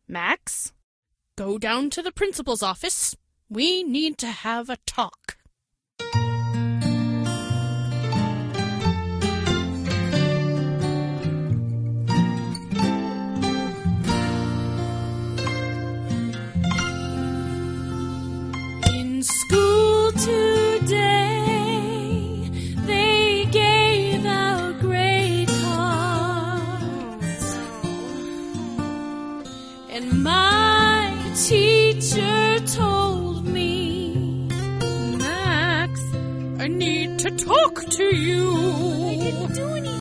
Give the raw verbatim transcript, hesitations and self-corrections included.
Max, go down to the principal's office. We need to have a talk. In school today, they gave out grade cards, and my teacher told me, Max, I need to talk to you.